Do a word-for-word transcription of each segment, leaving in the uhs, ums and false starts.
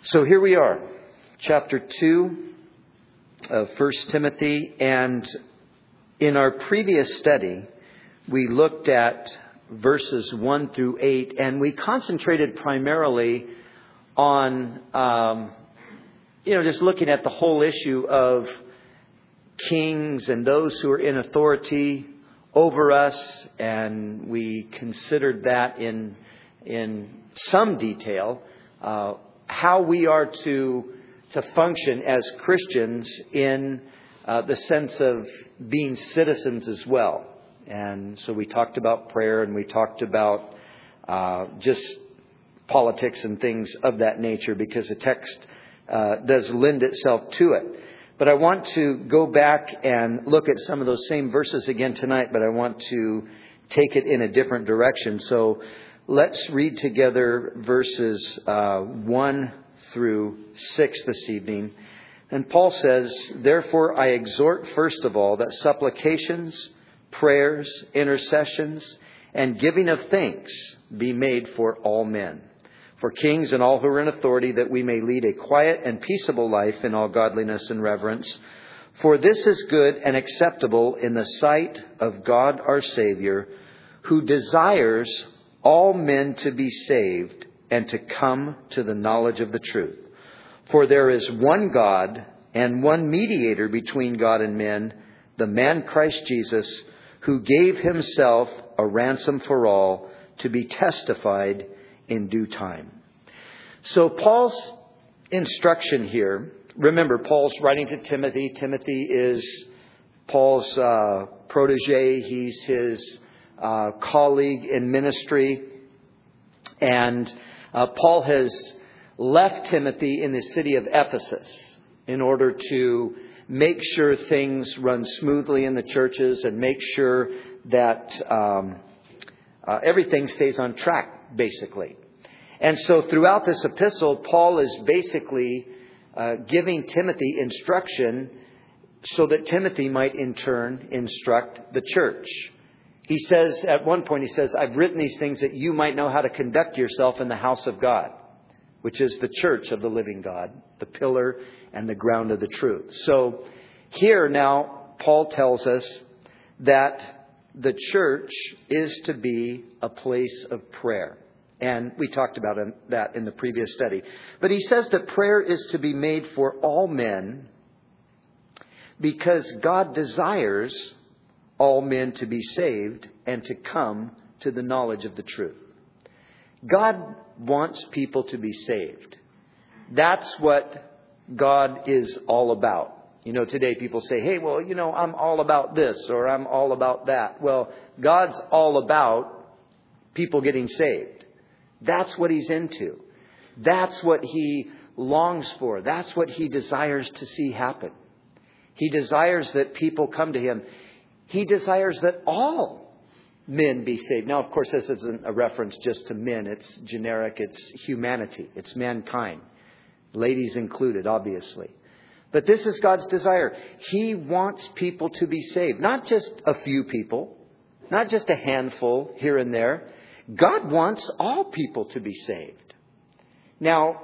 So here we are, chapter two of First Timothy, and in our previous study, we looked at verses one through eight, and we concentrated primarily on, um, you know, just looking at the whole issue of kings and those who are in authority over us, and we considered that in in some detail. Uh, how we are to to function as Christians in uh, the sense of being citizens as well. And so we talked about prayer, and we talked about uh, just politics and things of that nature, because the text uh, does lend itself to it. But I want to go back and look at some of those same verses again tonight, but I want to take it in a different direction. So let's read together verses uh, one through six this evening. And Paul says, "Therefore I exhort first of all that supplications, prayers, intercessions, and giving of thanks be made for all men, for kings and all who are in authority, that we may lead a quiet and peaceable life in all godliness and reverence. For this is good and acceptable in the sight of God our Savior, who desires all men to be saved and to come to the knowledge of the truth. For there is one God and one mediator between God and men, the man Christ Jesus, who gave himself a ransom for all, to be testified in due time." So Paul's instruction here, remember, Paul's writing to Timothy. Timothy is Paul's uh, protege. He's his uh, colleague in ministry. And uh, Paul has left Timothy in the city of Ephesus in order to make sure things run smoothly in the churches and make sure that um, uh, everything stays on track, basically. And so throughout this epistle, Paul is basically uh, giving Timothy instruction so that Timothy might in turn instruct the church. He says, at one point, he says, "I've written these things that you might know how to conduct yourself in the house of God," which is the church of the living God, the pillar and the ground of the truth. So here now, Paul tells us that the church is to be a place of prayer. And we talked about that in the previous study. But he says that prayer is to be made for all men because God desires all men to be saved and to come to the knowledge of the truth. God wants people to be saved. That's what God is all about. You know, today people say, "Hey, well, you know, I'm all about this," or "I'm all about that." Well, God's all about people getting saved. That's what He's into. That's what He longs for. That's what He desires to see happen. He desires that people come to Him. He desires that all men be saved. Now, of course, this isn't a reference just to men. It's generic. It's humanity. It's mankind. Ladies included, obviously. But this is God's desire. He wants people to be saved. Not just a few people. Not just a handful here and there. God wants all people to be saved. Now,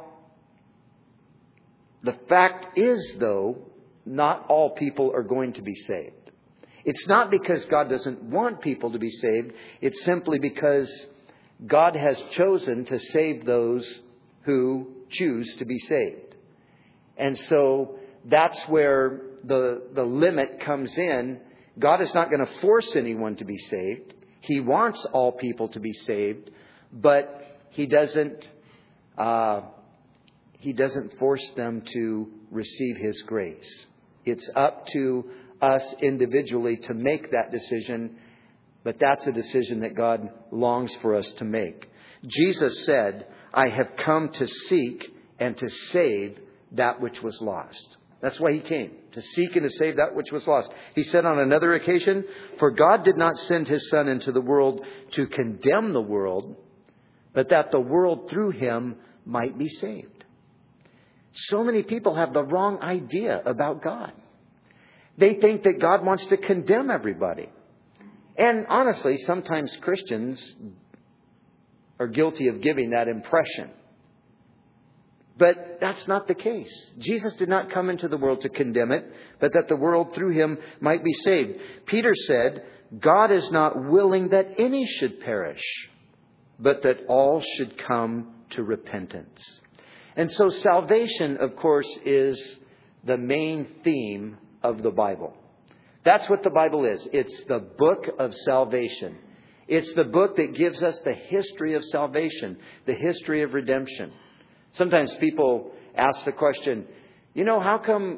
the fact is, though, not all people are going to be saved. It's not because God doesn't want people to be saved. It's simply because God has chosen to save those who choose to be saved. And so that's where the, the limit comes in. God is not going to force anyone to be saved. He wants all people to be saved, but He doesn't, uh, He doesn't force them to receive His grace. It's up to us individually to make that decision, but that's a decision that God longs for us to make. Jesus said, "I have come to seek and to save that which was lost." That's why He came, to seek and to save that which was lost. He said on another occasion, "For God did not send His Son into the world to condemn the world, but that the world through Him might be saved." So many people have the wrong idea about God. They think that God wants to condemn everybody. And honestly, sometimes Christians are guilty of giving that impression. But that's not the case. Jesus did not come into the world to condemn it, but that the world through him might be saved. Peter said, God is not willing that any should perish, but that all should come to repentance. And so salvation, of course, is the main theme of the Bible. That's what the Bible is. It's the book of salvation. It's the book that gives us the history of salvation, the history of redemption. Sometimes people ask the question, you know, how come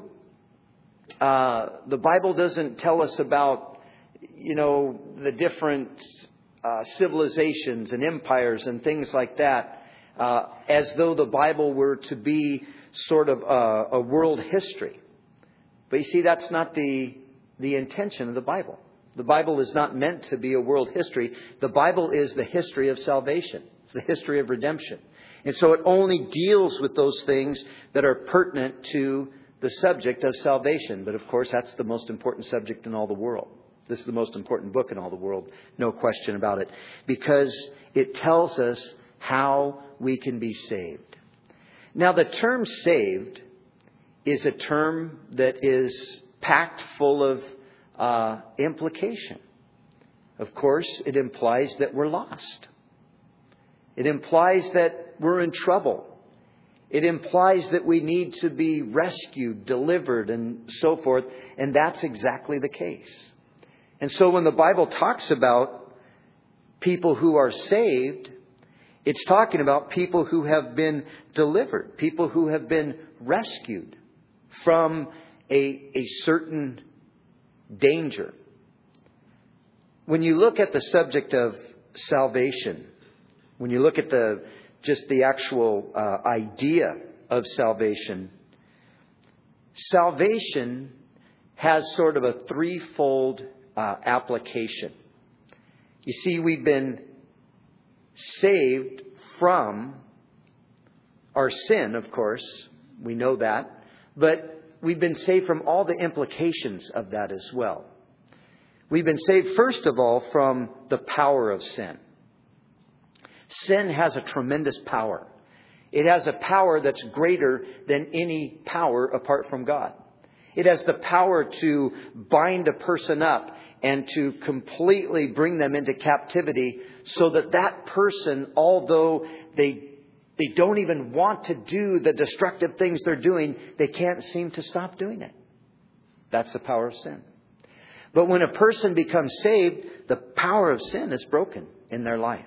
uh, the Bible doesn't tell us about, you know, the different uh, civilizations and empires and things like that, uh, as though the Bible were to be sort of a, a world history. But you see, that's not the, the intention of the Bible. The Bible is not meant to be a world history. The Bible is the history of salvation. It's the history of redemption. And so it only deals with those things that are pertinent to the subject of salvation. But of course, that's the most important subject in all the world. This is the most important book in all the world. No question about it. Because it tells us how we can be saved. Now, the term saved is a term that is packed full of uh, implication. Of course, it implies that we're lost. It implies that we're in trouble. It implies that we need to be rescued, delivered, and so forth. And that's exactly the case. And so when the Bible talks about people who are saved, it's talking about people who have been delivered, people who have been rescued from a, a certain danger. When you look at the subject of salvation, when you look at the just the actual uh, idea of salvation, salvation has sort of a threefold uh, application. You see, we've been saved from our sin, of course. We know that. But we've been saved from all the implications of that as well. We've been saved, first of all, from the power of sin. Sin has a tremendous power. It has a power that's greater than any power apart from God. It has the power to bind a person up and to completely bring them into captivity so that that person, although they they don't even want to do the destructive things they're doing, they can't seem to stop doing it. That's the power of sin. But when a person becomes saved, the power of sin is broken in their life.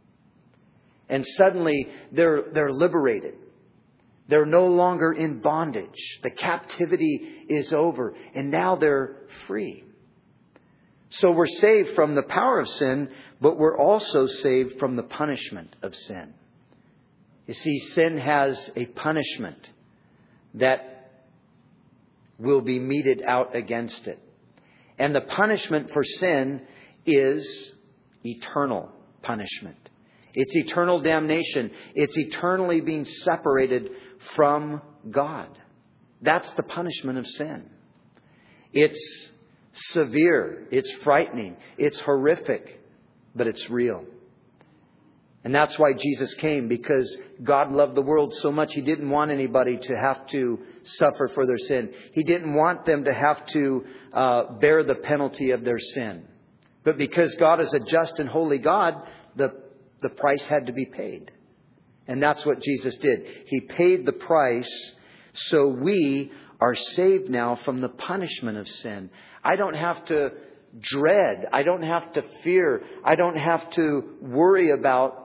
And suddenly they're, they're liberated. They're no longer in bondage. The captivity is over. And now they're free. So we're saved from the power of sin, but we're also saved from the punishment of sin. You see, sin has a punishment that will be meted out against it. And the punishment for sin is eternal punishment. It's eternal damnation. It's eternally being separated from God. That's the punishment of sin. It's severe. It's frightening. It's horrific. But it's real. And that's why Jesus came, because God loved the world so much He didn't want anybody to have to suffer for their sin. He didn't want them to have to uh, bear the penalty of their sin. But because God is a just and holy God, the, the price had to be paid. And that's what Jesus did. He paid the price so we are saved now from the punishment of sin. I don't have to dread. I don't have to fear. I don't have to worry about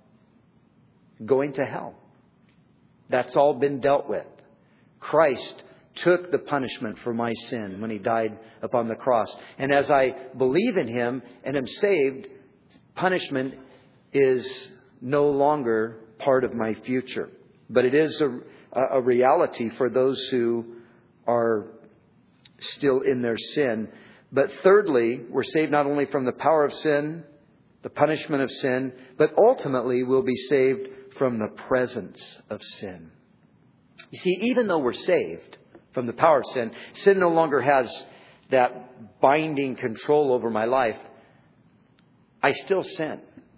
going to hell. That's all been dealt with. Christ took the punishment for my sin when He died upon the cross. And as I believe in Him and am saved, punishment is no longer part of my future. But it is a, a reality for those who are still in their sin. But thirdly, we're saved not only from the power of sin, the punishment of sin, but ultimately we'll be saved from the presence of sin. You see, even though we're saved from the power of sin, sin no longer has that binding control over my life. I still sin.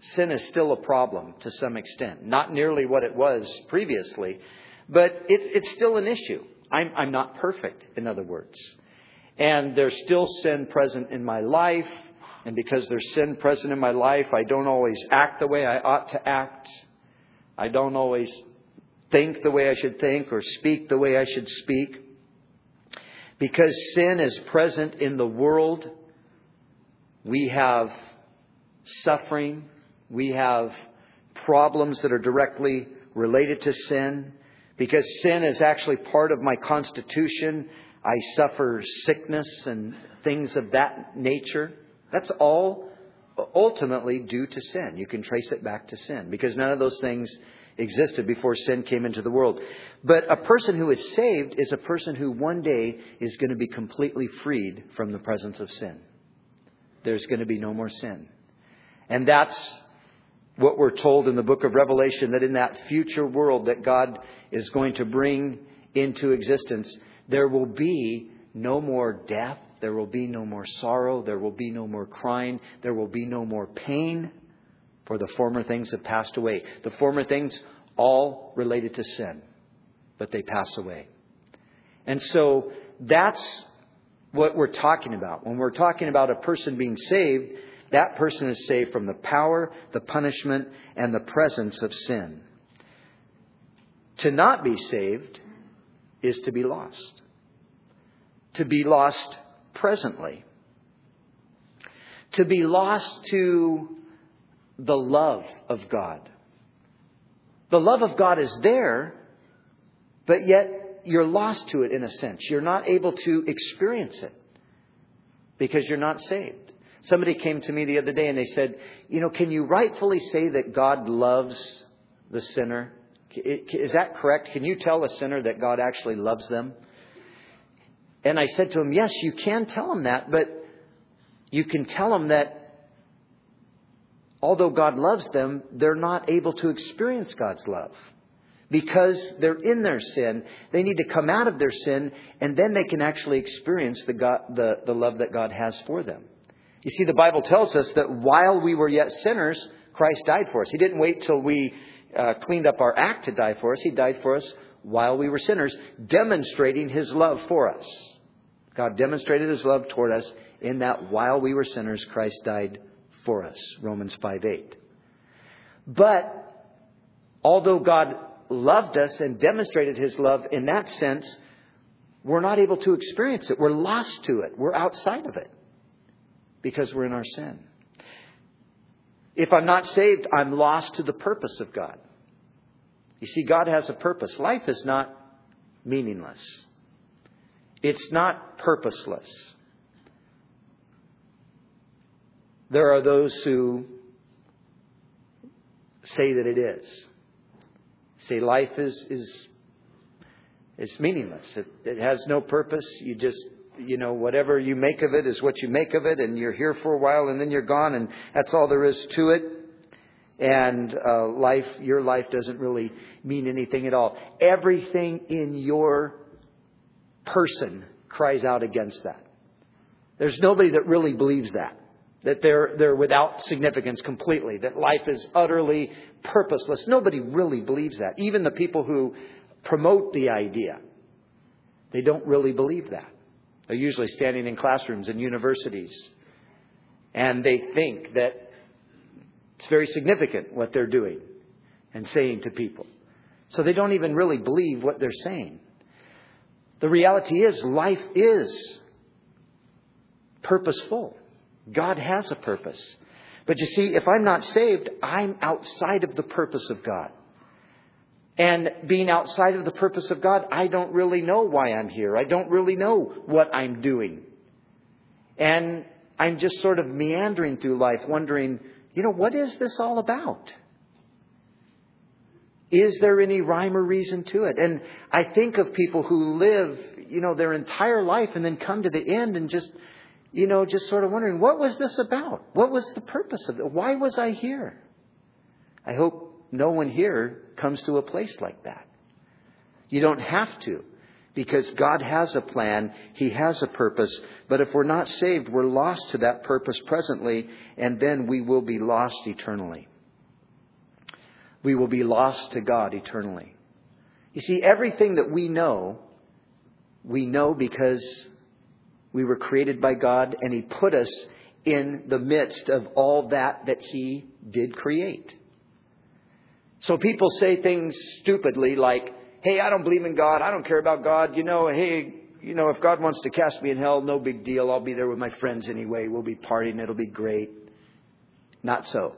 Sin is still a problem to some extent. Not nearly what it was previously, but it, it's still an issue. I'm, I'm not perfect, in other words. And there's still sin present in my life. And because there's sin present in my life, I don't always act the way I ought to act. I don't always think the way I should think or speak the way I should speak. Because sin is present in the world, we have suffering. We have problems that are directly related to sin. Because sin is actually part of my constitution, I suffer sickness and things of that nature. That's all ultimately due to sin. You can trace it back to sin because none of those things existed before sin came into the world. But a person who is saved is a person who one day is going to be completely freed from the presence of sin. There's going to be no more sin. And that's what we're told in the book of Revelation, that in that future world that God is going to bring into existence, there will be no more death. There will be no more sorrow. There will be no more crying. There will be no more pain. For the former things have passed away. The former things all related to sin. But they pass away. And so that's what we're talking about. When we're talking about a person being saved, that person is saved from the power, the punishment, and the presence of sin. To not be saved is to be lost. To be lost presently. To be lost to the love of God. The love of God is there, but yet you're lost to it in a sense. You're not able to experience it because you're not saved. Somebody came to me the other day and they said, you know, can you rightfully say that God loves the sinner? Is that correct? Can you tell a sinner that God actually loves them? And I said to him, yes, you can tell them that, but you can tell them that although God loves them, they're not able to experience God's love. Because they're in their sin, they need to come out of their sin, and then they can actually experience the, God, the, the love that God has for them. You see, the Bible tells us that while we were yet sinners, Christ died for us. He didn't wait till we uh, cleaned up our act to die for us. He died for us while we were sinners, demonstrating His love for us. God demonstrated His love toward us in that while we were sinners, Christ died for us. Romans five eight. But although God loved us and demonstrated His love in that sense, we're not able to experience it. We're lost to it. We're outside of it because we're in our sin. If I'm not saved, I'm lost to the purpose of God. You see, God has a purpose. Life is not meaningless. It's not purposeless. There are those who say that it is. Say life is is it's meaningless. It, it has no purpose. You just, you know, whatever you make of it is what you make of it, and you're here for a while and then you're gone, and that's all there is to it. And uh, life, your life doesn't really mean anything at all. Everything in your person cries out against that. There's nobody that really believes that. That they're they're without significance completely. That life is utterly purposeless. Nobody really believes that. Even the people who promote the idea, they don't really believe that. They're usually standing in classrooms and universities, and they think that it's very significant what they're doing and saying to people. So they don't even really believe what they're saying. The reality is, life is purposeful. God has a purpose. But you see, if I'm not saved, I'm outside of the purpose of God. And being outside of the purpose of God, I don't really know why I'm here. I don't really know what I'm doing. And I'm just sort of meandering through life, wondering, you know, what is this all about? Is there any rhyme or reason to it? And I think of people who live, you know, their entire life and then come to the end and just, you know, just sort of wondering, what was this about? What was the purpose of it? Why was I here? I hope no one here comes to a place like that. You don't have to, because God has a plan. He has a purpose. But if we're not saved, we're lost to that purpose presently, and then we will be lost eternally. we will be lost to God eternally. You see, everything that we know, we know because we were created by God and He put us in the midst of all that that He did create. So people say things stupidly like, hey, I don't believe in God. I don't care about God. You know, hey, you know, if God wants to cast me in hell, no big deal. I'll be there with my friends anyway. We'll be partying. It'll be great. Not so.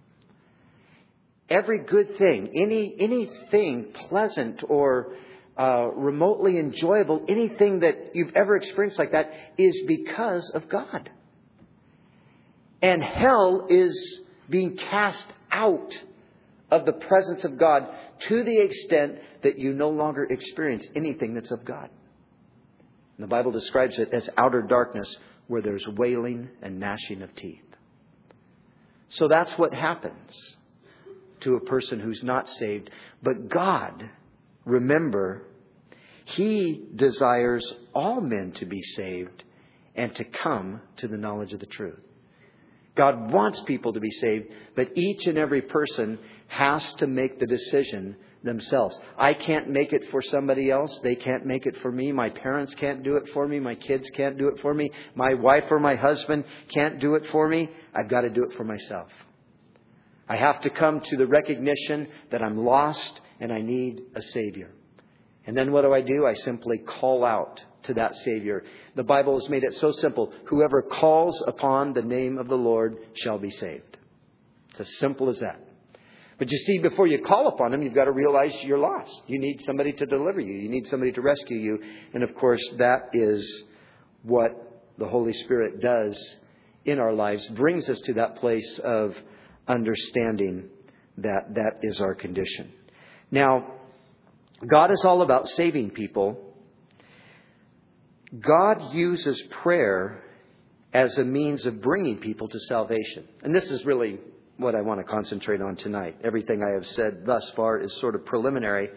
Every good thing, any anything pleasant or uh, remotely enjoyable, anything that you've ever experienced like that is because of God. And hell is being cast out of the presence of God to the extent that you no longer experience anything that's of God. And the Bible describes it as outer darkness where there's wailing and gnashing of teeth. So that's what happens to a person who's not saved. But God, remember, He desires all men to be saved and to come to the knowledge of the truth. God wants people to be saved, but each and every person has to make the decision themselves. I can't make it for somebody else. They can't make it for me. My parents can't do it for me. My kids can't do it for me. My wife or my husband can't do it for me. I've got to do it for myself. I have to come to the recognition that I'm lost and I need a Savior. And then what do I do? I simply call out to that Savior. The Bible has made it so simple. Whoever calls upon the name of the Lord shall be saved. It's as simple as that. But you see, before you call upon Him, you've got to realize you're lost. You need somebody to deliver you. You need somebody to rescue you. And of course, that is what the Holy Spirit does in our lives. Brings us to that place of understanding that that is our condition. Now, God is all about saving people. God uses prayer as a means of bringing people to salvation. And this is really what I want to concentrate on tonight. Everything I have said thus far is sort of preliminary.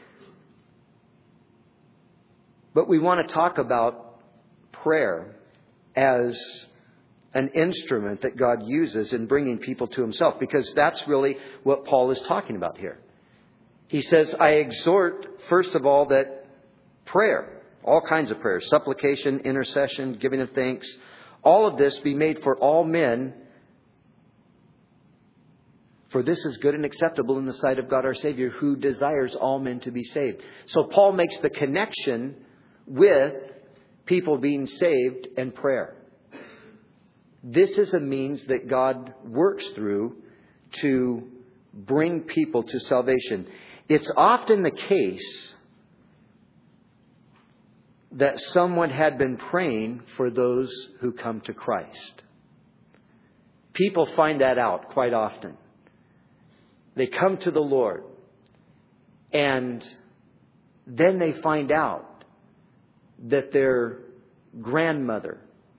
But we want to talk about prayer as an instrument that God uses in bringing people to Himself, because that's really what Paul is talking about here. He says, I exhort, first of all, that prayer, all kinds of prayers, supplication, intercession, giving of thanks, all of this be made for all men, for this is good and acceptable in the sight of God our Savior, who desires all men to be saved. So Paul makes the connection with people being saved and prayer. This is a means that God works through to bring people to salvation. It's often the case that someone had been praying for those who come to Christ. People find that out quite often. They come to the Lord, and then they find out that their grandmother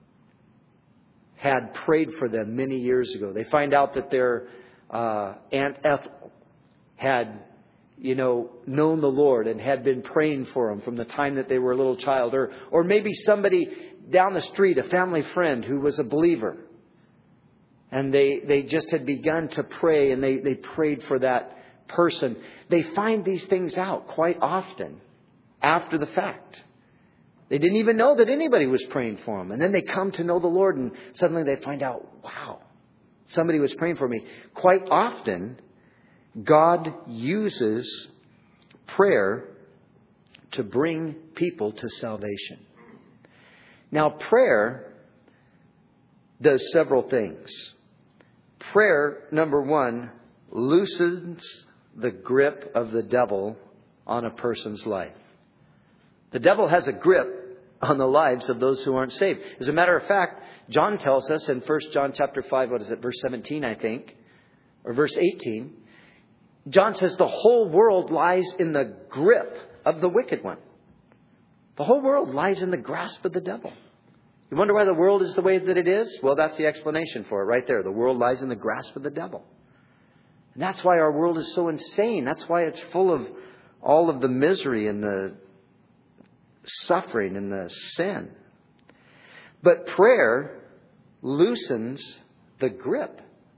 had prayed for them many years ago. They find out that their uh, Aunt Ethel had, you know, known the Lord and had been praying for them from the time that they were a little child. Or, or maybe somebody down the street, a family friend who was a believer. And they, they just had begun to pray, and they, they prayed for that person. They find these things out quite often after the fact. They didn't even know that anybody was praying for them. And then they come to know the Lord, and suddenly they find out, wow, somebody was praying for me. Quite often, God uses prayer to bring people to salvation. Now, prayer does several things. Prayer, number one, loosens the grip of the devil on a person's life. The devil has a grip on the lives of those who aren't saved. As a matter of fact, John tells us in First John chapter five, what is it, verse seventeen, I think, or verse eighteen, John says the whole world lies in the grip of the wicked one. The whole world lies in the grasp of the devil. You wonder why the world is the way that it is? Well, that's the explanation for it right there. The world lies in the grasp of the devil. And that's why our world is so insane. That's why it's full of all of the misery and the suffering and the sin. But prayer loosens the grip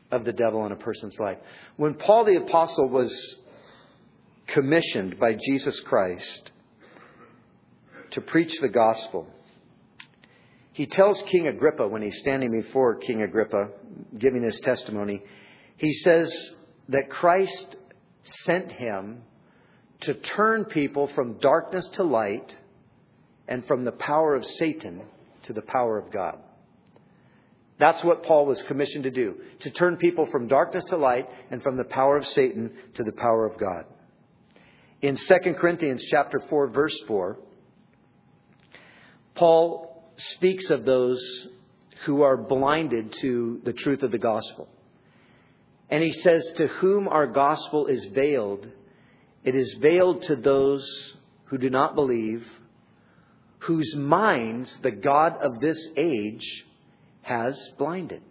of the devil in a person's life. When Paul the Apostle was commissioned by Jesus Christ to preach the gospel, he tells King Agrippa, when he's standing before King Agrippa, giving his testimony, he says that Christ sent him to turn people from darkness to light and from the power of Satan to the power of God. That's what Paul was commissioned to do, to turn people from darkness to light and from the power of Satan to the power of God. In Second Corinthians chapter four, verse four, Paul speaks of those who are blinded to the truth of the gospel. And he says, to whom our gospel is veiled, it is veiled to those who do not believe, whose minds the God of this age has blinded.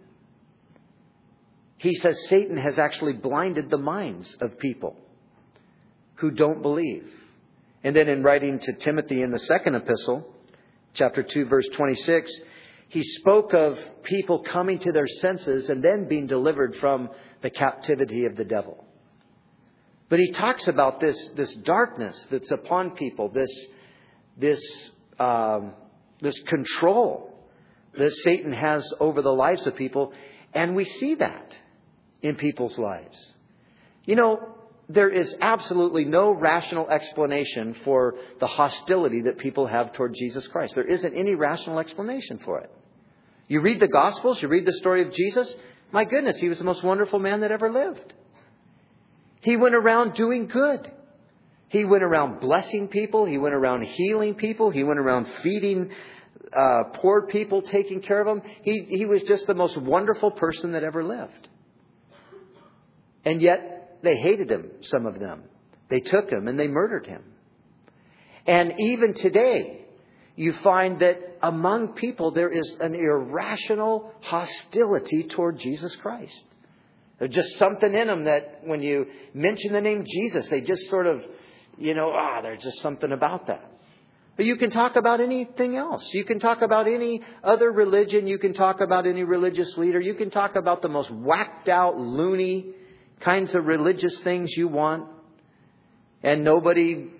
He says Satan has actually blinded the minds of people who don't believe. And then in writing to Timothy in the second epistle, chapter two, verse twenty-six, he spoke of people coming to their senses and then being delivered from the captivity of the devil. But he talks about this, this darkness that's upon people, this, this, um, this control that Satan has over the lives of people. And we see that in people's lives. You know, there is absolutely no rational explanation for the hostility that people have toward Jesus Christ. There isn't any rational explanation for it. You read the Gospels, you read the story of Jesus. My goodness, he was the most wonderful man that ever lived. He went around doing good. He went around blessing people. He went around healing people. He went around feeding uh, poor people, taking care of them. He, he was just the most wonderful person that ever lived. And yet they hated him, some of them. They took him and they murdered him. And even today, you find that among people there is an irrational hostility toward Jesus Christ. There's just something in them that when you mention the name Jesus, they just sort of, you know, ah, there's just something about that. But you can talk about anything else. You can talk about any other religion. You can talk about any religious leader. You can talk about the most whacked out, loony kinds of religious things you want. And nobody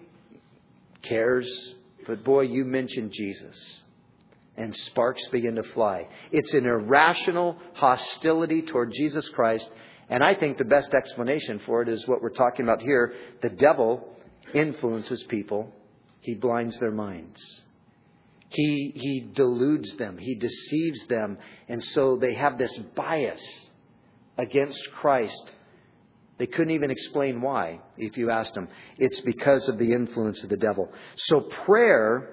cares. But boy, you mention Jesus, and sparks begin to fly. It's an irrational hostility toward Jesus Christ. And I think the best explanation for it is what we're talking about here. The devil influences people. He blinds their minds. He, he deludes them. He deceives them. And so they have this bias against Christ. They couldn't even explain why if you asked them. It's because of the influence of the devil. So prayer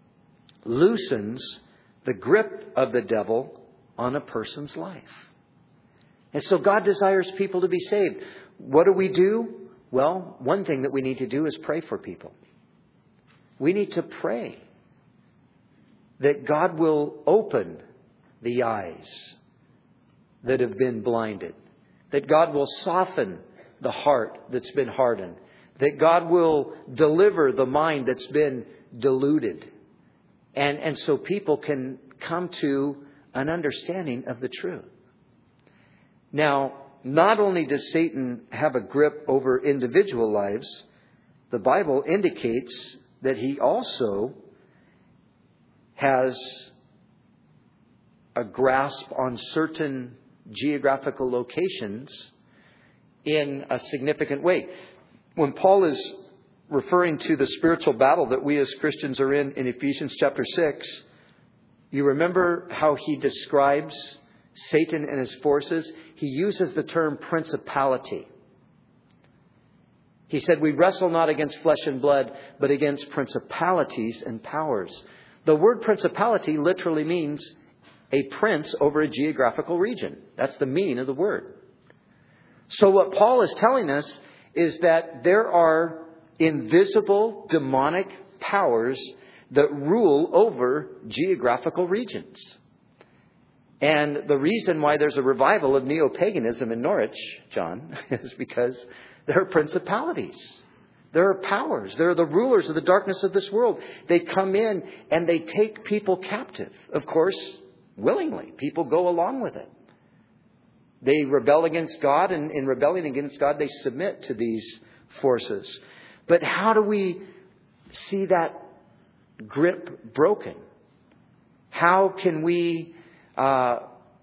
loosens the grip of the devil on a person's life. And so God desires people to be saved. What do we do? Well, one thing that we need to do is pray for people. We need to pray that God will open the eyes that have been blinded. That God will soften the heart that's been hardened. That God will deliver the mind that's been deluded. And, and so people can come to an understanding of the truth. Now, not only does Satan have a grip over individual lives, the Bible indicates that he also has a grasp on certain geographical locations in a significant way. When Paul is referring to the spiritual battle that we as Christians are in in Ephesians chapter six, you remember how he describes Satan and his forces? He uses the term principality. He said, we wrestle not against flesh and blood, but against principalities and powers. The word principality literally means a prince over a geographical region. That's the meaning of the word. So what Paul is telling us is that there are invisible demonic powers that rule over geographical regions. And the reason why there's a revival of neo-paganism in Norwich, John, is because there are principalities. There are powers. There are the rulers of the darkness of this world. They come in and they take people captive. Of course, willingly. People go along with it. They rebel against God, and in rebelling against God, they submit to these forces. But how do we see that grip broken? How can we uh,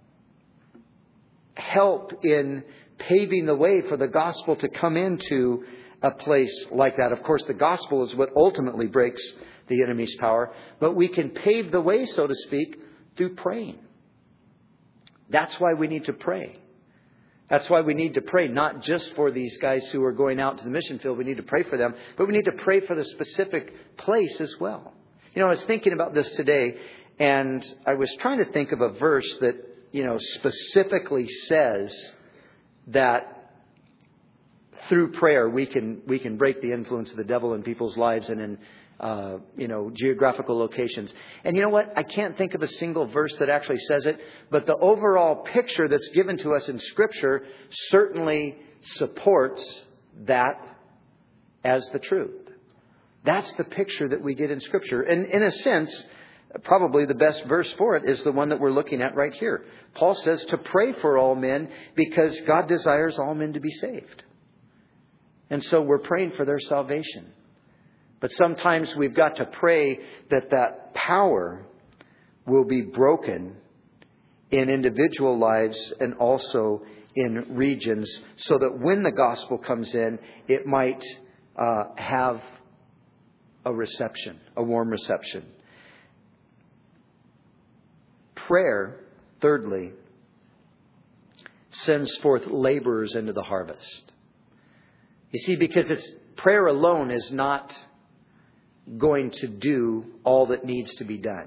help in paving the way for the gospel to come into a place like that? Of course, the gospel is what ultimately breaks the enemy's power. But we can pave the way, so to speak, through praying. That's why we need to pray. That's why we need to pray, not just for these guys who are going out to the mission field. We need to pray for them, but we need to pray for the specific place as well. You know, I was thinking about this today, and I was trying to think of a verse that, you know, specifically says that through prayer we can we can break the influence of the devil in people's lives and in Uh, you know, geographical locations. And you know what? I can't think of a single verse that actually says it, but the overall picture that's given to us in Scripture certainly supports that as the truth. That's the picture that we get in Scripture. And in a sense, probably the best verse for it is the one that we're looking at right here. Paul says to pray for all men because God desires all men to be saved. And so we're praying for their salvation. But sometimes we've got to pray that that power will be broken in individual lives and also in regions so that when the gospel comes in, it might uh, have a reception, a warm reception. Prayer, thirdly, sends forth laborers into the harvest. You see, because it's prayer alone is not going to do all that needs to be done.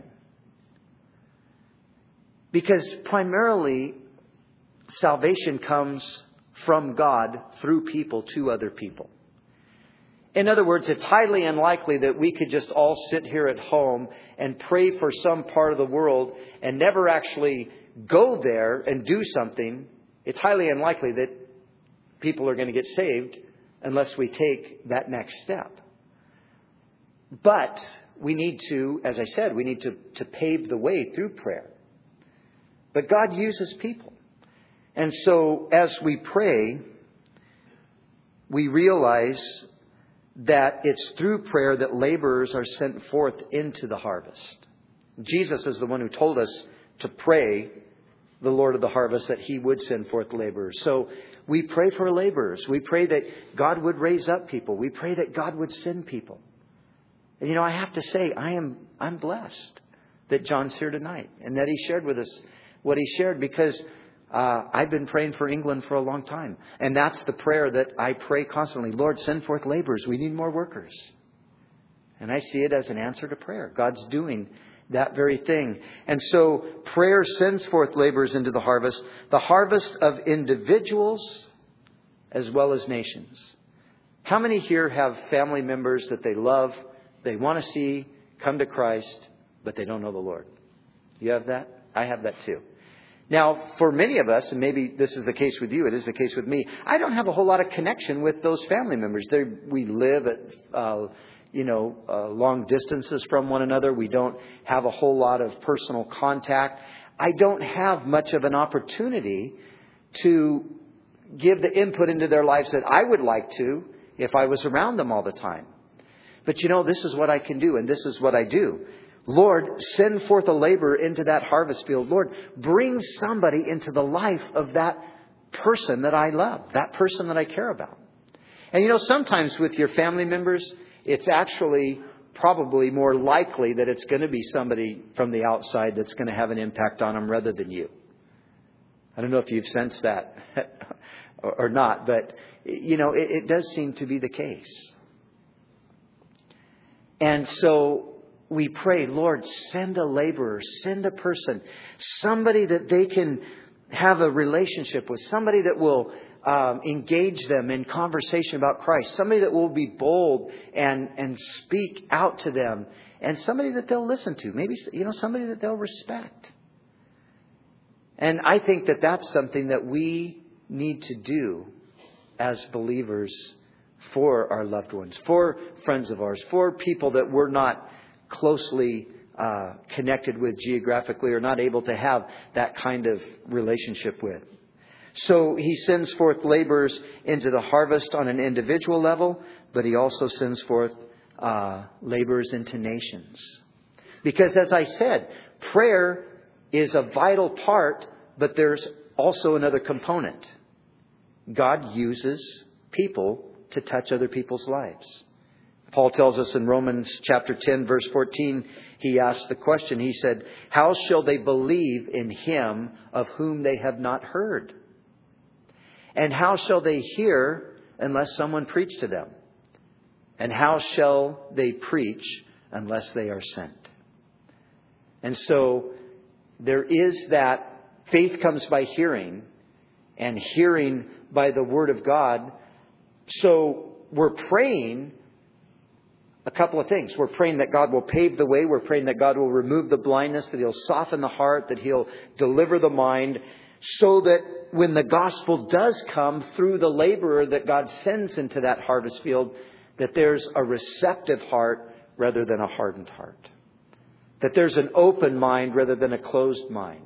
Because primarily, salvation comes from God through people to other people. In other words, it's highly unlikely that we could just all sit here at home and pray for some part of the world and never actually go there and do something. It's highly unlikely that people are going to get saved unless we take that next step. But we need to, as I said, we need to, to pave the way through prayer. But God uses people. And so as we pray, we realize that it's through prayer that laborers are sent forth into the harvest. Jesus is the one who told us to pray, the Lord of the harvest, that He would send forth laborers. So we pray for laborers. We pray that God would raise up people. We pray that God would send people. And you know, I have to say, I am I'm blessed that John's here tonight and that he shared with us what he shared, because uh, I've been praying for England for a long time. And that's the prayer that I pray constantly. Lord, send forth laborers. We need more workers. And I see it as an answer to prayer. God's doing that very thing. And so prayer sends forth laborers into the harvest, the harvest of individuals as well as nations. How many here have family members that they love, they want to see come to Christ, but they don't know the Lord? You have that? I have that too. Now, for many of us, and maybe this is the case with you, it is the case with me, I don't have a whole lot of connection with those family members. They're, we live at, uh, you know, uh, long distances from one another. We don't have a whole lot of personal contact. I don't have much of an opportunity to give the input into their lives that I would like to if I was around them all the time. But you know, this is what I can do, and this is what I do. Lord, send forth a laborer into that harvest field. Lord, bring somebody into the life of that person that I love, that person that I care about. And you know, sometimes with your family members, it's actually probably more likely that it's going to be somebody from the outside that's going to have an impact on them rather than you. I don't know if you've sensed that or not, but you know, it, it does seem to be the case. And so we pray, Lord, send a laborer, send a person, somebody that they can have a relationship with, somebody that will um, engage them in conversation about Christ, somebody that will be bold and, and speak out to them, and somebody that they'll listen to, maybe, you know, somebody that they'll respect. And I think that that's something that we need to do as believers for our loved ones, for friends of ours, for people that we're not closely uh, connected with geographically or not able to have that kind of relationship with. So He sends forth laborers into the harvest on an individual level, but He also sends forth uh, laborers into nations. Because as I said, prayer is a vital part, but there's also another component. God uses people to touch other people's lives. Paul tells us in Romans chapter ten, verse fourteen, he asked the question. He said, how shall they believe in Him of whom they have not heard? And how shall they hear unless someone preach to them? And how shall they preach unless they are sent? And so there is that faith comes by hearing, and hearing by the Word of God. So we're praying a couple of things. We're praying that God will pave the way. We're praying that God will remove the blindness, that He'll soften the heart, that He'll deliver the mind, so that when the gospel does come through the laborer that God sends into that harvest field, that there's a receptive heart rather than a hardened heart. That there's an open mind rather than a closed mind.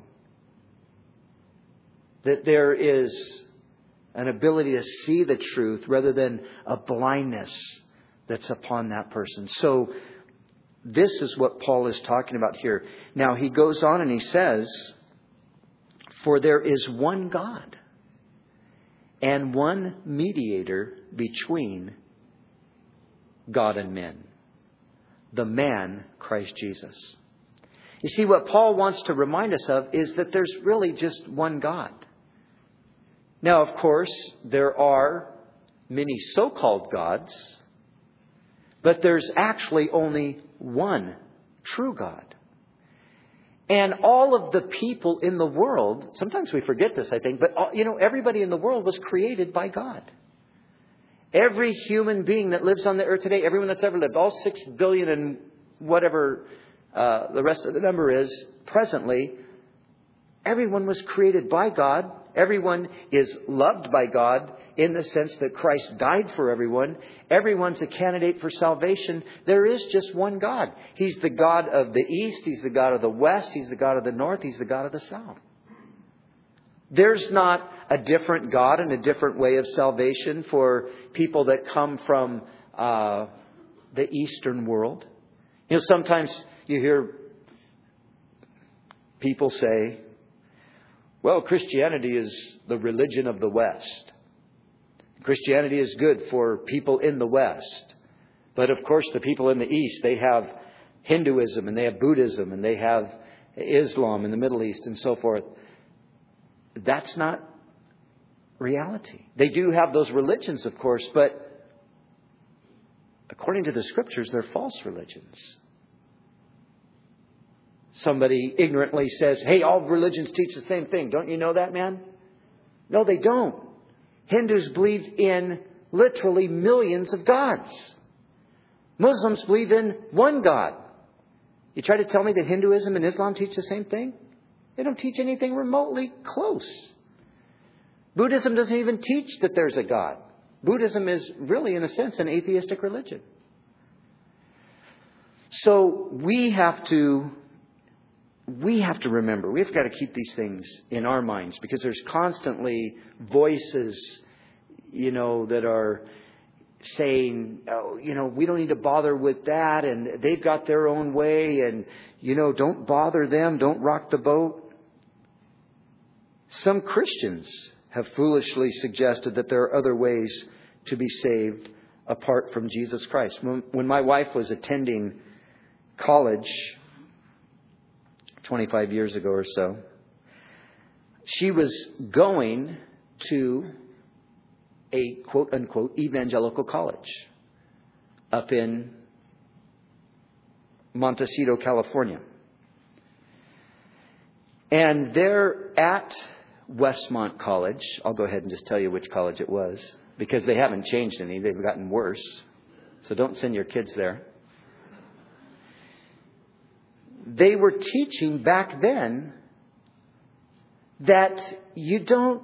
That there is an ability to see the truth rather than a blindness that's upon that person. So this is what Paul is talking about here. Now he goes on and he says, for there is one God and one mediator between God and men, the man Christ Jesus. You see, what Paul wants to remind us of is that there's really just one God. Now, of course, there are many so-called gods, but there's actually only one true God. And all of the people in the world, sometimes we forget this, I think, but all, you know, everybody in the world was created by God. Every human being that lives on the earth today, everyone that's ever lived, all six billion and whatever uh, the rest of the number is presently, everyone was created by God. Everyone is loved by God in the sense that Christ died for everyone. Everyone's a candidate for salvation. There is just one God. He's the God of the East. He's the God of the West. He's the God of the North. He's the God of the South. There's not a different God and a different way of salvation for people that come from uh, the Eastern world. You know, sometimes you hear people say, well, Christianity is the religion of the West. Christianity is good for people in the West. But of course, the people in the East, they have Hinduism and they have Buddhism and they have Islam in the Middle East and so forth. That's not reality. They do have those religions, of course, but according to the Scriptures, they're false religions. Somebody ignorantly says, hey, all religions teach the same thing. Don't you know that, man? No, they don't. Hindus believe in literally millions of gods. Muslims believe in one God. You try to tell me that Hinduism and Islam teach the same thing? They don't teach anything remotely close. Buddhism doesn't even teach that there's a God. Buddhism is really, in a sense, an atheistic religion. So we have to We have to remember, we've got to keep these things in our minds because there's constantly voices, you know, that are saying, oh, you know, we don't need to bother with that and they've got their own way and, you know, don't bother them, don't rock the boat. Some Christians have foolishly suggested that there are other ways to be saved apart from Jesus Christ. When, when my wife was attending college twenty-five years ago or so, she was going to a quote unquote evangelical college up in Montecito, California. And there at Westmont College, I'll go ahead and just tell you which college it was because they haven't changed any. They've gotten worse. So don't send your kids there. They were teaching back then that you don't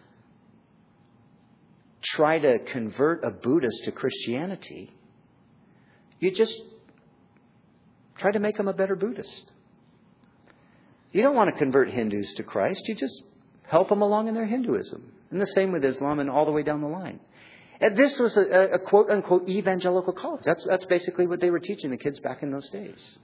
try to convert a Buddhist to Christianity. You just try to make them a better Buddhist. You don't want to convert Hindus to Christ. You just help them along in their Hinduism. And the same with Islam and all the way down the line. And this was a, a quote-unquote evangelical college. That's, that's basically what they were teaching the kids back in those days.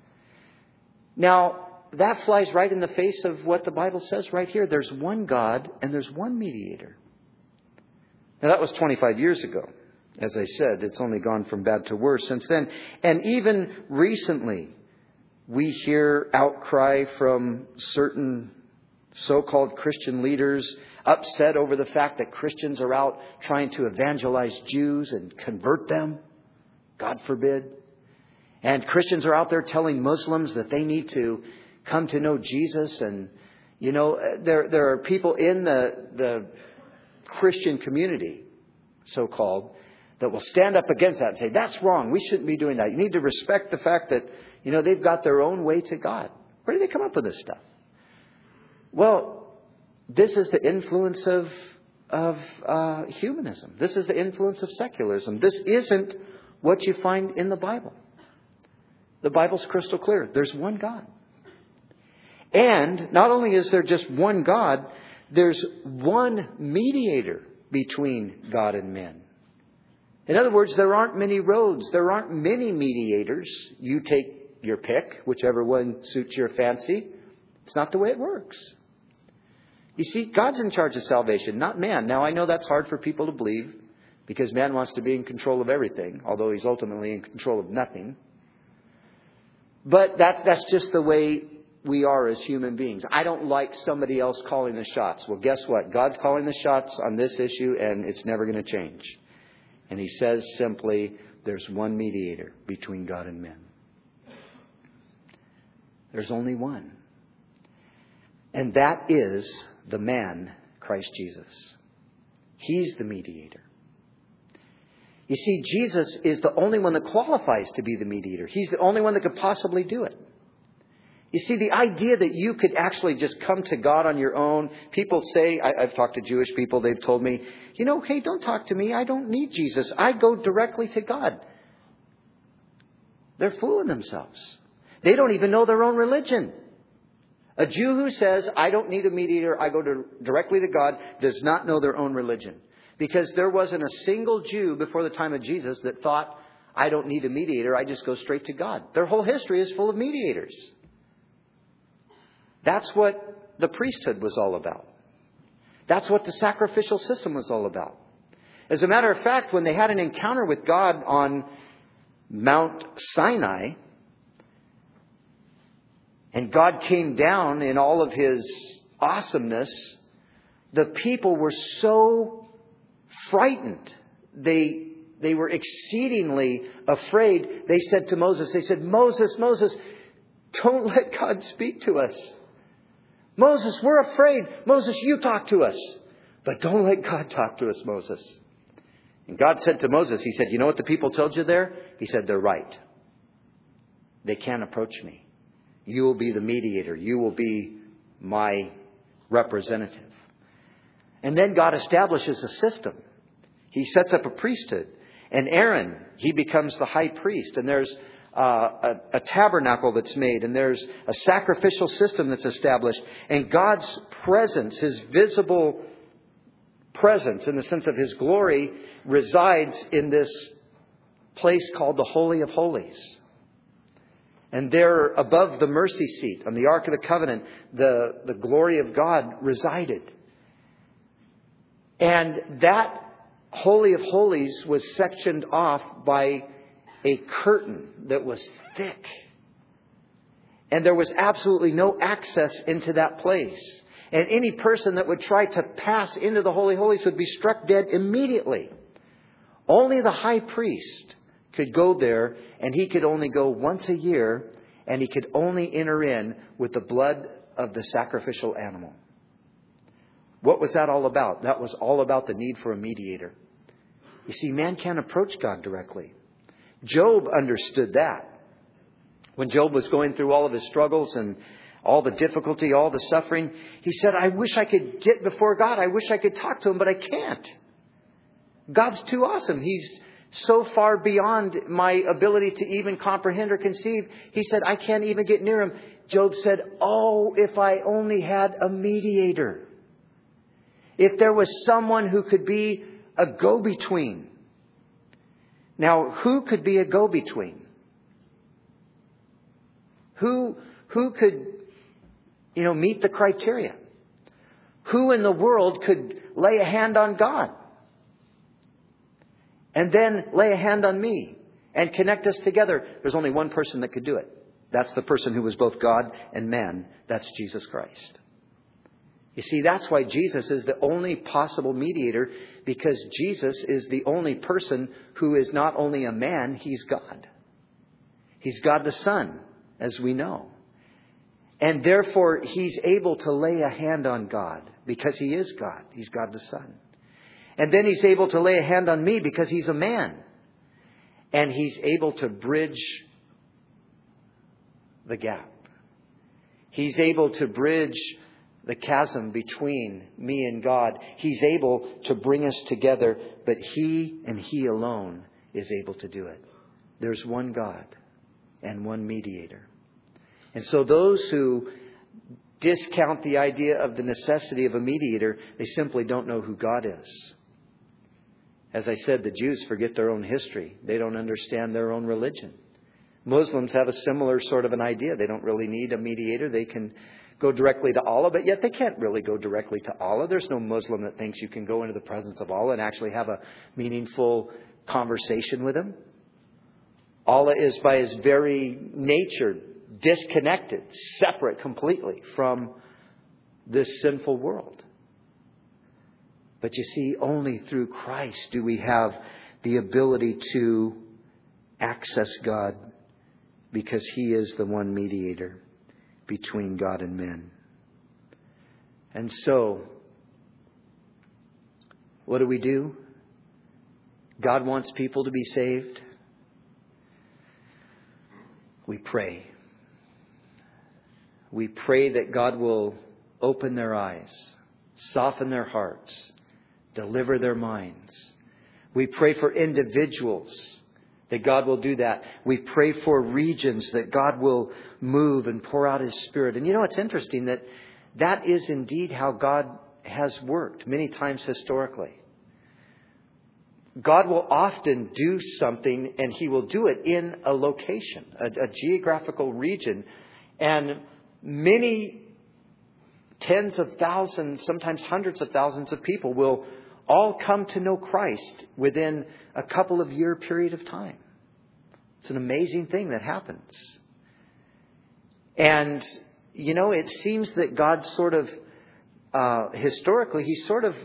Now, that flies right in the face of what the Bible says right here. There's one God and there's one mediator. Now, that was twenty-five years ago. As I said, it's only gone from bad to worse since then. And even recently, we hear outcry from certain so-called Christian leaders upset over the fact that Christians are out trying to evangelize Jews and convert them. God forbid. And Christians are out there telling Muslims that they need to come to know Jesus. And, you know, there there are people in the, the Christian community, so-called, that will stand up against that and say, that's wrong. We shouldn't be doing that. You need to respect the fact that, you know, they've got their own way to God. Where do they come up with this stuff? Well, this is the influence of, of uh, humanism. This is the influence of secularism. This isn't what you find in the Bible. The Bible's crystal clear. There's one God. And not only is there just one God, there's one mediator between God and men. In other words, there aren't many roads. There aren't many mediators. You take your pick, whichever one suits your fancy. It's not the way it works. You see, God's in charge of salvation, not man. Now, I know that's hard for people to believe because man wants to be in control of everything, although he's ultimately in control of nothing. But that's, that's just the way we are as human beings. I don't like somebody else calling the shots. Well, guess what? God's calling the shots on this issue, and it's never going to change. And He says simply, there's one mediator between God and men. There's only one. And that is the man, Christ Jesus. He's the mediator. You see, Jesus is the only one that qualifies to be the mediator. He's the only one that could possibly do it. You see, the idea that you could actually just come to God on your own. People say, I, I've talked to Jewish people, they've told me, you know, hey, don't talk to me. I don't need Jesus. I go directly to God. They're fooling themselves. They don't even know their own religion. A Jew who says, I don't need a mediator, I go to, directly to God, does not know their own religion. Because there wasn't a single Jew before the time of Jesus that thought, I don't need a mediator, I just go straight to God. Their whole history is full of mediators. That's what the priesthood was all about. That's what the sacrificial system was all about. As a matter of fact, when they had an encounter with God on Mount Sinai, and God came down in all of His awesomeness, the people were so frightened. They, they were exceedingly afraid. They said to Moses, they said, Moses, Moses, don't let God speak to us. Moses, we're afraid. Moses, you talk to us. But don't let God talk to us, Moses. And God said to Moses, He said, you know what the people told you there? He said, they're right. They can't approach me. You will be the mediator. You will be my representative. And then God establishes a system. He sets up a priesthood. And Aaron, he becomes the high priest. And there's uh, a, a tabernacle that's made. And there's a sacrificial system that's established. And God's presence, His visible presence in the sense of His glory, resides in this place called the Holy of Holies. And there above the mercy seat on the Ark of the Covenant, the, the glory of God resided. And that Holy of Holies was sectioned off by a curtain that was thick. And there was absolutely no access into that place. And any person that would try to pass into the Holy of Holies would be struck dead immediately. Only the high priest could go there, and he could only go once a year, and he could only enter in with the blood of the sacrificial animal. What was that all about? That was all about the need for a mediator. You see, man can't approach God directly. Job understood that. When Job was going through all of his struggles and all the difficulty, all the suffering, he said, I wish I could get before God. I wish I could talk to Him, but I can't. God's too awesome. He's so far beyond my ability to even comprehend or conceive. He said, I can't even get near Him. Job said, oh, if I only had a mediator. if there was someone who could be a go-between. Now, who could be a go-between? Who, who could, you know, meet the criteria? Who in the world could lay a hand on God? And then lay a hand on me and connect us together? There's only one person that could do it. That's the person who was both God and man. That's Jesus Christ. You see, that's why Jesus is the only possible mediator, because Jesus is the only person who is not only a man, He's God. He's God the Son, as we know. And therefore, He's able to lay a hand on God because He is God. He's God the Son. And then He's able to lay a hand on me because He's a man. And He's able to bridge the gap. He's able to bridge the chasm between me and God. He's able to bring us together, but He and He alone is able to do it. There's one God and one mediator. And so those who discount the idea of the necessity of a mediator, they simply don't know who God is. As I said, the Jews forget their own history. They don't understand their own religion. Muslims have a similar sort of an idea. They don't really need a mediator. They can go directly to Allah, but yet they can't really go directly to Allah. There's no Muslim that thinks you can go into the presence of Allah and actually have a meaningful conversation with Him. Allah is by His very nature disconnected, separate completely from this sinful world. But you see, only through Christ do we have the ability to access God, because He is the one mediator between God and men. And so, what do we do? God wants people to be saved. We pray. We pray that God will open their eyes, soften their hearts, deliver their minds. We pray for individuals that God will do that. We pray for regions that God will move and pour out His Spirit. And you know, it's interesting that that is indeed how God has worked many times historically. God will often do something, and He will do it in a location, a, a geographical region. And many tens of thousands, sometimes hundreds of thousands of people will all come to know Christ within a couple of year period of time. It's an amazing thing that happens. And, you know, it seems that God sort of, uh, historically, He sort of,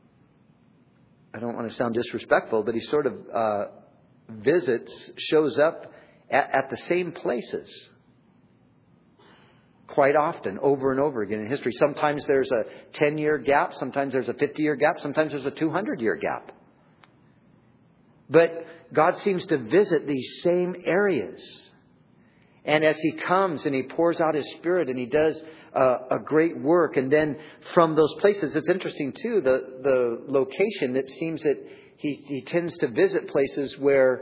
I don't want to sound disrespectful, but He sort of uh, visits, shows up at, at the same places quite often, over and over again in history. Sometimes there's a ten-year gap. Sometimes there's a fifty-year gap. Sometimes there's a two hundred year gap. But God seems to visit these same areas. And as He comes and He pours out His Spirit and He does a, a great work. And then from those places, it's interesting too, the, the location, it seems that he, he tends to visit places where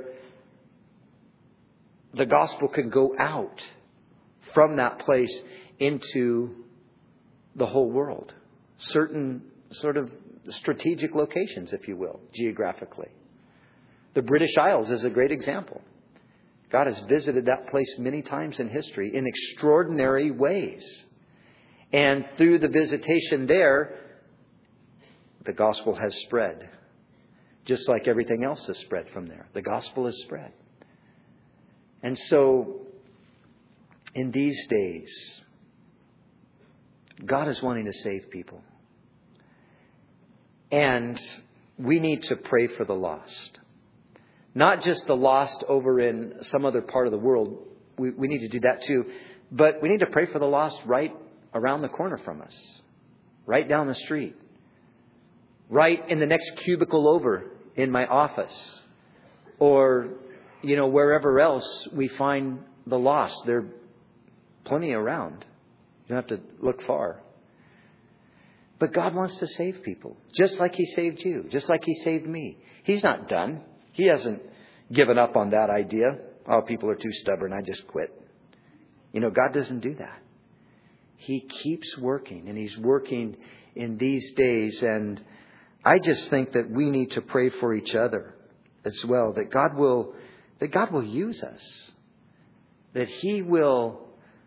the gospel can go out from that place into the whole world. Certain sort of strategic locations, if you will, geographically. The British Isles is a great example. God has visited that place many times in history in extraordinary ways. And through the visitation there, the gospel has spread. Just like everything else has spread from there. The gospel has spread. And so, in these days, God is wanting to save people. And we need to pray for the lost. Not just the lost over in some other part of the world. We, we need to do that too. But we need to pray for the lost right around the corner from us. Right down the street. Right in the next cubicle over in my office. Or, you know, wherever else we find the lost. There are plenty around. You don't have to look far. But God wants to save people. Just like He saved you. Just like He saved me. He's not done. He hasn't given up on that idea. Oh, people are too stubborn. I just quit. You know, God doesn't do that. He keeps working. And He's working in these days. And I just think that we need to pray for each other as well, that God will, that God will use us, that He will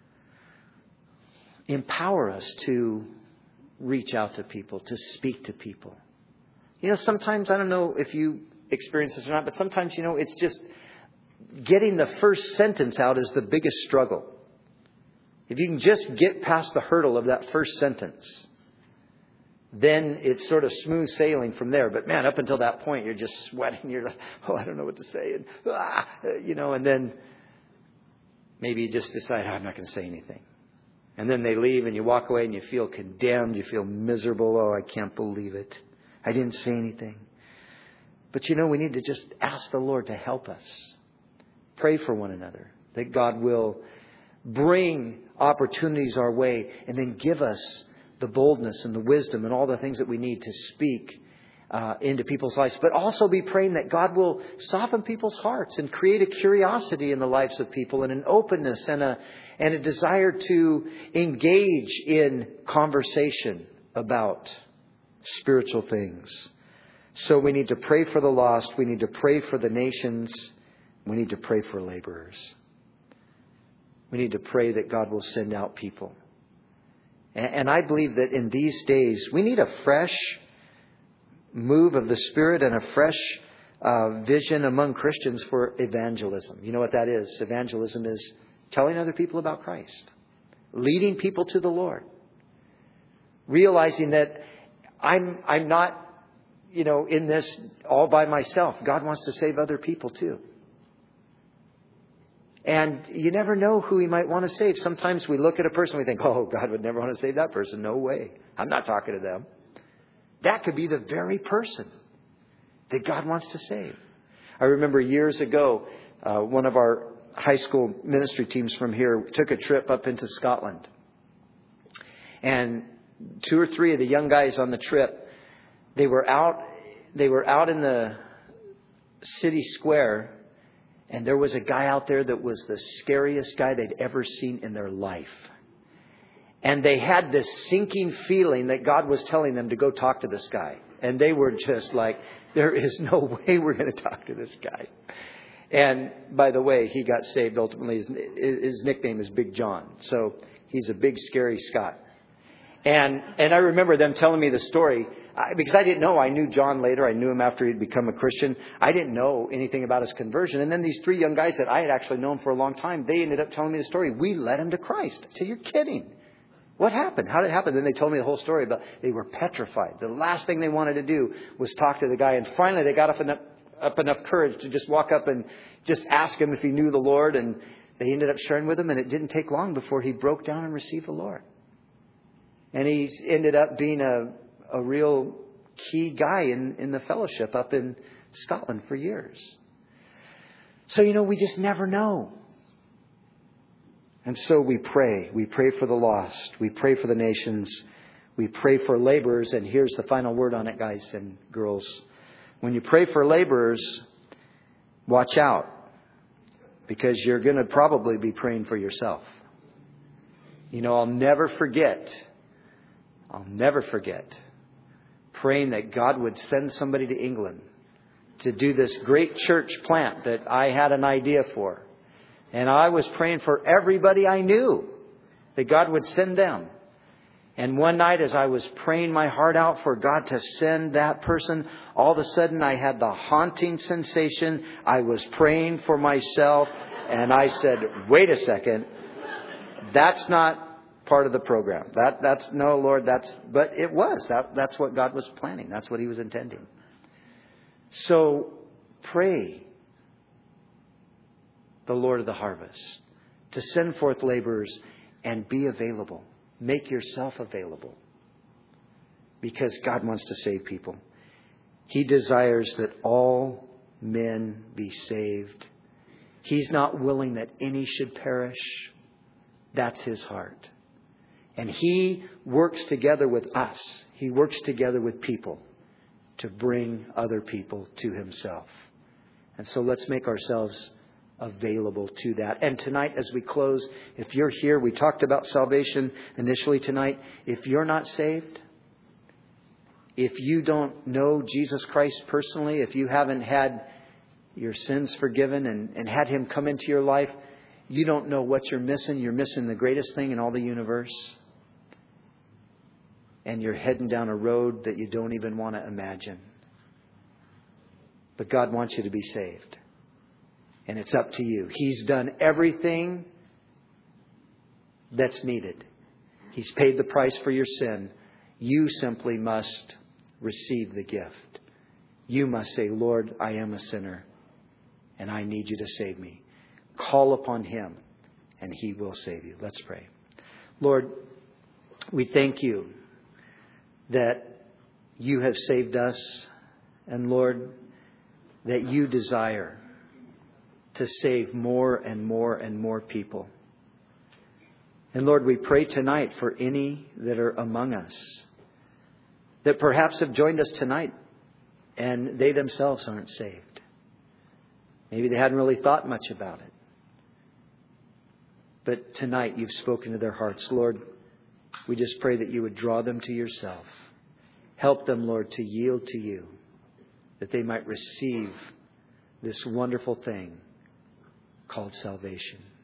empower us to reach out to people, to speak to people. You know, sometimes, I don't know if you experience this or not, but sometimes, you know, it's just getting the first sentence out is the biggest struggle. If you can just get past the hurdle of that first sentence, then it's sort of smooth sailing from there. But man, up until that point, you're just sweating. You're like, oh, I don't know what to say. And, ah, you know, and then maybe you just decide, oh, I'm not going to say anything. And then they leave and you walk away and you feel condemned. You feel miserable. Oh, I can't believe it. I didn't say anything. But you know, we need to just ask the Lord to help us. Pray for one another, that God will bring opportunities our way and then give us the boldness and the wisdom and all the things that we need to speak uh, into people's lives. But also be praying that God will soften people's hearts and create a curiosity in the lives of people and an openness and a, and a desire to engage in conversation about spiritual things. So we need to pray for the lost. We need to pray for the nations. We need to pray for laborers. We need to pray that God will send out people. And I believe that in these days, we need a fresh move of the Spirit and a fresh uh, vision among Christians for evangelism. You know what that is? Evangelism is telling other people about Christ, leading people to the Lord, realizing that I'm I'm not, you know, in this all by myself. God wants to save other people too. And you never know who He might want to save. Sometimes we look at a person and we think, oh, God would never want to save that person. No way. I'm not talking to them. That could be the very person that God wants to save. I remember years ago, uh, one of our high school ministry teams from here took a trip up into Scotland. And two or three of the young guys on the trip, they were out, they were out in the city square. And there was a guy out there that was the scariest guy they'd ever seen in their life. And they had this sinking feeling that God was telling them to go talk to this guy. And they were just like, there is no way we're going to talk to this guy. And by the way, he got saved ultimately. His, his nickname is Big John. So he's a big, scary Scot. And and I remember them telling me the story. I, because I didn't know. I knew John later. I knew him after he'd become a Christian. I didn't know anything about his conversion. And then these three young guys that I had actually known for a long time, they ended up telling me the story. We led him to Christ. I said, you're kidding. What happened? How did it happen? Then they told me the whole story about they were petrified. The last thing they wanted to do was talk to the guy. And finally they got up enough, up enough courage to just walk up and just ask him if he knew the Lord. And they ended up sharing with him. And it didn't take long before he broke down and received the Lord. And he ended up being a, a real key guy in, in the fellowship up in Scotland for years. So, you know, we just never know. And so we pray. We pray for the lost. We pray for the nations. We pray for laborers. And here's the final word on it, guys and girls. When you pray for laborers, watch out. Because you're going to probably be praying for yourself. You know, I'll never forget. I'll never forget praying that God would send somebody to England to do this great church plant that I had an idea for. And I was praying for everybody I knew that God would send them. And one night as I was praying my heart out for God to send that person, all of a sudden I had the haunting sensation. I was praying for myself and I said, wait a second, that's not part of the program. That that's no, Lord, that's but it was. That that's what God was planning. That's what He was intending. So pray the Lord of the harvest to send forth laborers and be available. Make yourself available. Because God wants to save people. He desires that all men be saved. He's not willing that any should perish. That's His heart. And He works together with us. He works together with people to bring other people to Himself. And so let's make ourselves available to that. And tonight as we close, if you're here, we talked about salvation initially tonight. If you're not saved, If you don't know Jesus Christ personally, if you haven't had your sins forgiven and, and had Him come into your life, you don't know what you're missing. You're missing the greatest thing in all the universe. And you're heading down a road that you don't even want to imagine. But God wants you to be saved. And it's up to you. He's done everything that's needed. He's paid the price for your sin. You simply must receive the gift. You must say, Lord, I am a sinner and I need you to save me. Call upon Him and He will save you. Let's pray. Lord, we thank you that you have saved us, and Lord, that you desire to save more and more and more people. And Lord, we pray tonight for any that are among us that perhaps have joined us tonight and they themselves aren't saved. Maybe they hadn't really thought much about it. But tonight you've spoken to their hearts. Lord, we just pray that you would draw them to yourself. Help them, Lord, to yield to you, that they might receive this wonderful thing called salvation.